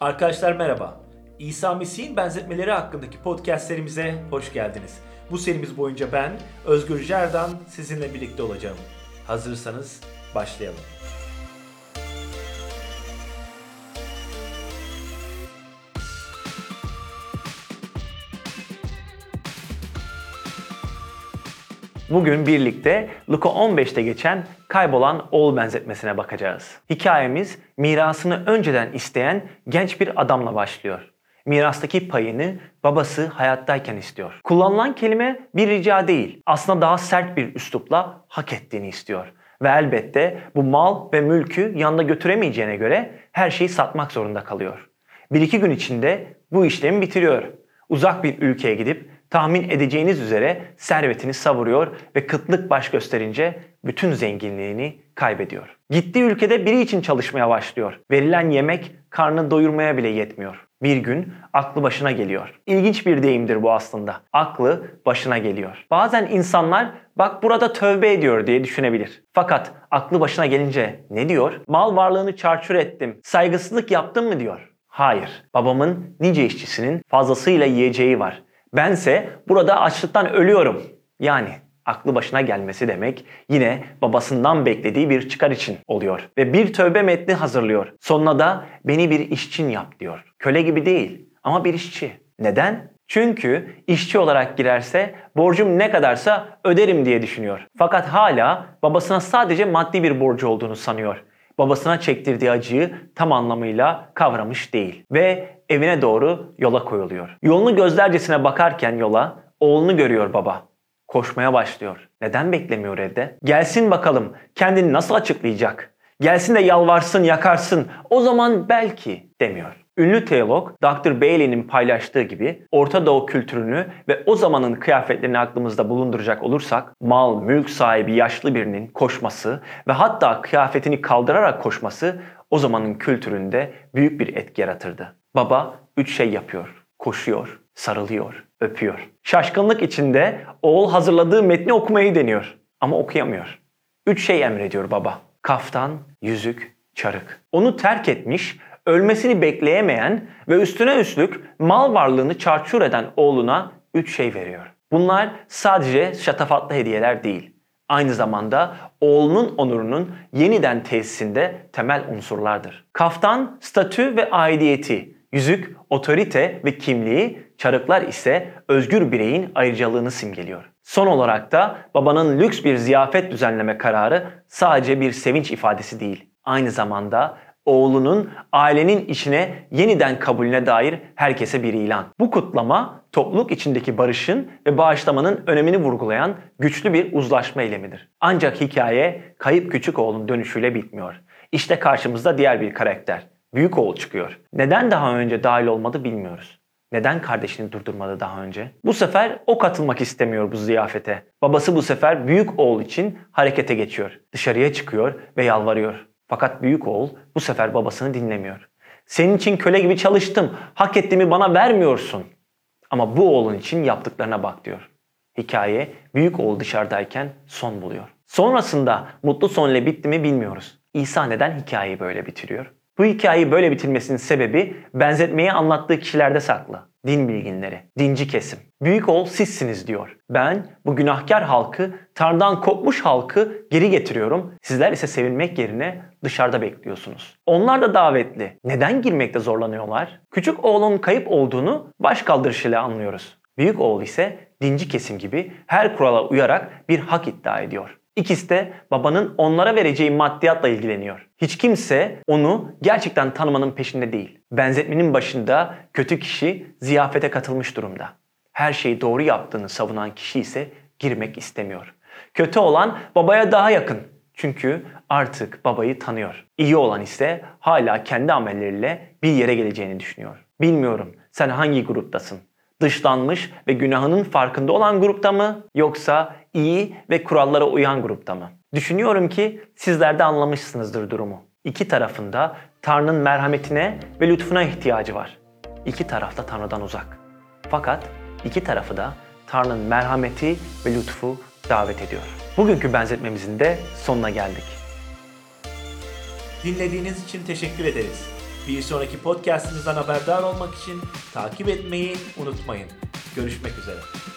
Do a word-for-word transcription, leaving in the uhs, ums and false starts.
Arkadaşlar merhaba. İsa Mesih'in benzetmeleri hakkındaki podcast serimize hoş geldiniz. Bu serimiz boyunca ben, Özgür Jerdan, sizinle birlikte olacağım. Hazırsanız başlayalım. Bugün birlikte Luka on beşte geçen kaybolan oğul benzetmesine bakacağız. Hikayemiz mirasını önceden isteyen genç bir adamla başlıyor. Mirastaki payını babası hayattayken istiyor. Kullanılan kelime bir rica değil, aslında daha sert bir üslupla hak ettiğini istiyor. Ve elbette bu mal ve mülkü yanında götüremeyeceğine göre her şeyi satmak zorunda kalıyor. Bir iki gün içinde bu işlemi bitiriyor. Uzak bir ülkeye gidip tahmin edeceğiniz üzere servetini savuruyor ve kıtlık baş gösterince bütün zenginliğini kaybediyor. Gittiği ülkede biri için çalışmaya başlıyor. Verilen yemek karnını doyurmaya bile yetmiyor. Bir gün aklı başına geliyor. İlginç bir deyimdir bu aslında. Aklı başına geliyor. Bazen insanlar bak burada tövbe ediyor diye düşünebilir. Fakat aklı başına gelince ne diyor? Mal varlığını çarçur ettim, saygısızlık yaptım mı diyor. Hayır, babamın nice işçisinin fazlasıyla yiyeceği var. Bense burada açlıktan ölüyorum. Yani aklı başına gelmesi demek yine babasından beklediği bir çıkar için oluyor. Ve bir tövbe metni hazırlıyor. Sonuna da beni bir işçin yap diyor. Köle gibi değil ama bir işçi. Neden? Çünkü işçi olarak girerse borcum ne kadarsa öderim diye düşünüyor. Fakat hala babasına sadece maddi bir borcu olduğunu sanıyor. Babasına çektirdiği acıyı tam anlamıyla kavramış değil. Ve evine doğru yola koyuluyor. Yolunu gözlercesine bakarken yola oğlunu görüyor baba. Koşmaya başlıyor. Neden beklemiyor evde? Gelsin bakalım kendini nasıl açıklayacak? Gelsin de yalvarsın, yakarsın. O zaman belki demiyor. Ünlü teolog doktor Bailey'nin paylaştığı gibi Orta Doğu kültürünü ve o zamanın kıyafetlerini aklımızda bulunduracak olursak mal, mülk sahibi yaşlı birinin koşması ve hatta kıyafetini kaldırarak koşması o zamanın kültüründe büyük bir etki yaratırdı. Baba üç şey yapıyor. Koşuyor, sarılıyor, öpüyor. Şaşkınlık içinde oğul hazırladığı metni okumayı deniyor ama okuyamıyor. Üç şey emrediyor baba. Kaftan, yüzük, çarık. Onu terk etmiş, ölmesini bekleyemeyen ve üstüne üstlük mal varlığını çarçur eden oğluna üç şey veriyor. Bunlar sadece şatafatlı hediyeler değil. Aynı zamanda oğlunun onurunun yeniden tesisinde temel unsurlardır. Kaftan, statü ve aidiyeti, yüzük, otorite ve kimliği, çarıklar ise özgür bireyin ayrıcalığını simgeliyor. Son olarak da babanın lüks bir ziyafet düzenleme kararı sadece bir sevinç ifadesi değil. Aynı zamanda oğlunun ailenin içine yeniden kabulüne dair herkese bir ilan. Bu kutlama topluluk içindeki barışın ve bağışlamanın önemini vurgulayan güçlü bir uzlaşma eylemidir. Ancak hikaye kayıp küçük oğlun dönüşüyle bitmiyor. İşte karşımızda diğer bir karakter. Büyük oğul çıkıyor. Neden daha önce dahil olmadı bilmiyoruz. Neden kardeşini durdurmadı daha önce? Bu sefer o katılmak istemiyor bu ziyafete. Babası bu sefer büyük oğul için harekete geçiyor. Dışarıya çıkıyor ve yalvarıyor. Fakat büyük oğul bu sefer babasını dinlemiyor. Senin için köle gibi çalıştım, hak ettiğimi bana vermiyorsun. Ama bu oğlun için yaptıklarına bak diyor. Hikaye büyük oğul dışarıdayken son buluyor. Sonrasında mutlu son ile bitti mi bilmiyoruz. İsa neden hikayeyi böyle bitiriyor? Bu hikayeyi böyle bitirmesinin sebebi benzetmeyi anlattığı kişilerde saklı. Din bilginleri, dinci kesim. Büyük oğul sizsiniz diyor. Ben bu günahkar halkı, Tanrı'dan kopmuş halkı geri getiriyorum. Sizler ise sevinmek yerine dışarıda bekliyorsunuz. Onlar da davetli. Neden girmekte zorlanıyorlar? Küçük oğlun kayıp olduğunu baş kaldırışıyla anlıyoruz. Büyük oğul ise dinci kesim gibi her kurala uyarak bir hak iddia ediyor. İkisi de babanın onlara vereceği maddiyatla ilgileniyor. Hiç kimse onu gerçekten tanımanın peşinde değil. Benzetmenin başında kötü kişi ziyafete katılmış durumda. Her şeyi doğru yaptığını savunan kişi ise girmek istemiyor. Kötü olan babaya daha yakın. Çünkü artık babayı tanıyor. İyi olan ise hala kendi amelleriyle bir yere geleceğini düşünüyor. Bilmiyorum sen hangi gruptasın? Dışlanmış ve günahının farkında olan grupta mı yoksa iyi ve kurallara uyan grupta mı? Düşünüyorum ki sizler de anlamışsınızdır durumu. İki tarafında Tanrı'nın merhametine ve lütfuna ihtiyacı var. İki taraf da Tanrı'dan uzak. Fakat iki tarafı da Tanrı'nın merhameti ve lütfu davet ediyor. Bugünkü benzetmemizin de sonuna geldik. Dinlediğiniz için teşekkür ederiz. Bir sonraki podcastimizden haberdar olmak için takip etmeyi unutmayın. Görüşmek üzere.